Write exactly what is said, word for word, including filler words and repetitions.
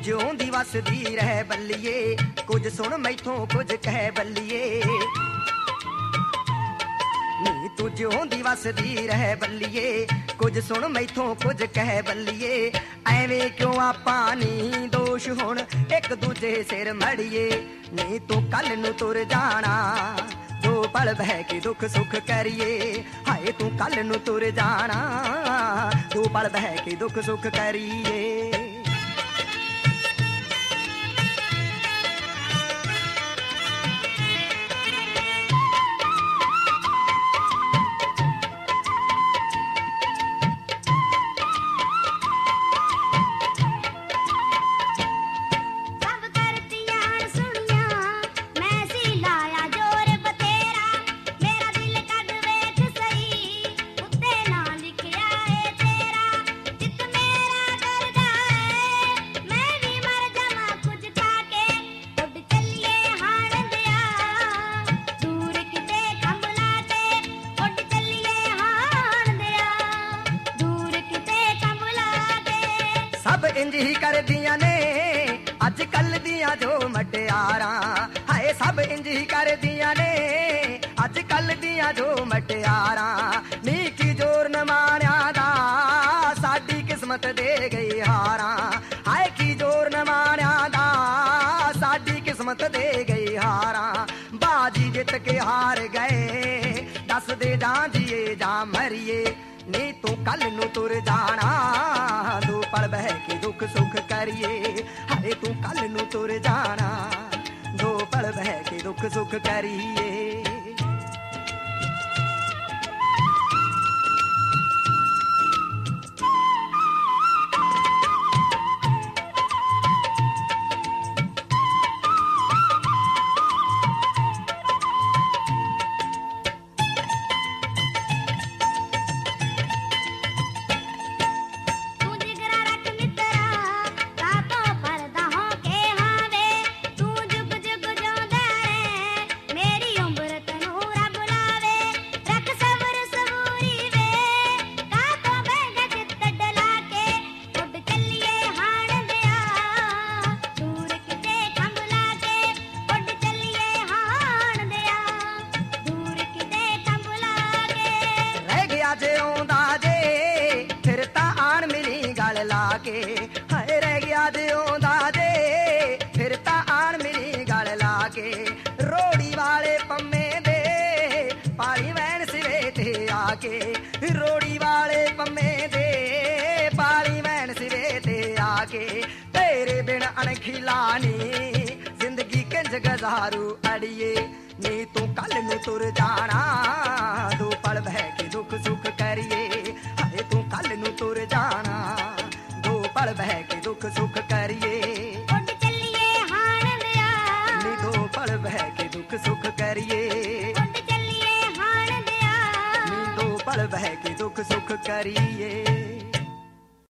ਜਿਉਂ ਦੀ ਵਸਦੀ ਰਹਿ ਬੱਲੀਏ, ਕੁਝ ਸੁਣ ਮੈਥੋਂ ਕੁਝ ਕਹਿ ਬੱਲੀਏ। ਨੀ ਤੂੰ ਜਿਉਂ ਦੀ ਵਸਦੀ ਰਹਿ ਬੱਲੀਏ, ਕੁਝ ਸੁਣ ਮੈਥੋਂ ਕੁਝ ਕਹਿ ਬੱਲੀਏ। ਐਵੇਂ ਕਿਉਂ ਆਪਾਂ ਨੀ ਦੋਸ਼ ਹੁਣ ਇੱਕ ਦੂਜੇ ਸਿਰ ਮੜੀਏ। ਨੀ ਤੂੰ ਕੱਲ ਨੂੰ ਤੁਰ ਜਾਣਾ, ਦੋ ਪਲ ਬਹਿ ਕੇ ਦੁੱਖ ਸੁੱਖ ਕਰੀਏ। ਹਾਏ ਤੂੰ ਕੱਲ ਨੂੰ ਤੁਰ ਜਾਣਾ, ਦੋ ਪਲ ਬਹਿ ਕੇ ਦੁੱਖ ਸੁੱਖ ਕਰੀਏ। ਸਭ ਇੰਜ ਹੀ ਕਰਦੀਆਂ ਨੇ ਅੱਜ ਕੱਲ ਦੀਆਂ ਜੋ ਮਟਿਆਰਾਂ। ਹਾਏ ਸਭ ਇੰਜ ਹੀ ਕਰਦੀਆਂ ਨੇ ਅੱਜ ਕੱਲ ਦੀਆਂ ਜੋ ਮਟਿਆਰਾਂ। ਨੀ ਕੀ ਜੋਰ ਨਮਾਣਿਆਂ ਦਾ ਸਾਡੀ ਕਿਸਮਤ ਦੇ ਗਈ ਹਾਰਾਂ। ਹਾਏ ਕੀ ਜੋਰ ਨਮਾਣਿਆਂ ਦਾ ਸਾਡੀ ਕਿਸਮਤ ਦੇ ਗਈ ਹਾਰਾਂ। ਬਾਜੀ ਜਿੱਤ ਕੇ ਹਾਰ ਗਏ, ਦੱਸਦੇ ਜਾਂ ਜੀਏ ਜਾਂ ਮਰੀਏ। ਨੀ ਤੂੰ ਕੱਲ ਨੂੰ ਤੁਰ ਜਾਣਾ, ਦੋ ਪਲ ਬਹਿ ਕੇ ਦੁੱਖ ਸੁੱਖ ਕਰੀਏ। ਹਾਏ ਤੂੰ ਕੱਲ ਨੂੰ ਤੁਰ ਜਾਣਾ, ਦੋ ਪਲ ਬਹਿ ਕੇ ਦੁੱਖ ਸੁੱਖ ਕਰੀਏ। ਹਾਏ ਰਹਿ ਗਿਆ ਜਿਉਂਦਾ ਜੇ ਫਿਰ ਤਾਂ ਆਣ ਮਿਲੀ ਗਲ ਲਾ ਕੇ। ਰੋੜੀ ਵਾਲੇ ਪੰਮੇ ਦੇ ਪਾਲੀ ਵੈਣ ਸਿਰੇ ਤੇ ਆ ਕੇ। ਰੋੜੀ ਵਾਲੇ ਪੰਮੇ ਦੇ ਪਾਲੀ ਵੈਣ ਸਿਰੇ ਤੇ ਆ ਕੇ। ਤੇਰੇ ਬਿਨ ਅਣਖੀਲਾ ਨੀ ਜ਼ਿੰਦਗੀ ਕਿੰਜ ਗੁਜ਼ਾਰੂ ਅੜੀਏ। ਨੀ ਤੂੰ ਕੱਲ ਨੂੰ ਤੁਰ ਜਾਣਾ, ਦੋ ਪਲ ਬਹਿ ਕੇ ਦੁੱਖ ਸੁੱਖ ਕਰੀਏ। ਹਾਏ ਤੂੰ ਕੱਲ ਨੂੰ ਤੁਰ ਜਾਣਾ, ਪਲ ਬਹਿ ਕੇ ਦੁੱਖ ਸੁੱਖ ਕਰੀਏ। ਉੱਡ ਚੱਲੀਏ ਹਾਣ ਦਿਆ, ਨੀ ਦੋ ਪਲ ਬਹਿ ਕੇ ਦੁੱਖ ਸੁੱਖ ਕਰੀਏ। ਉੱਡ ਚੱਲੀਏ ਹਾਣ ਦਿਆ, ਨੀ ਦੋ ਪਲ ਬਹਿ ਕੇ ਦੁੱਖ ਸੁੱਖ ਕਰੀਏ।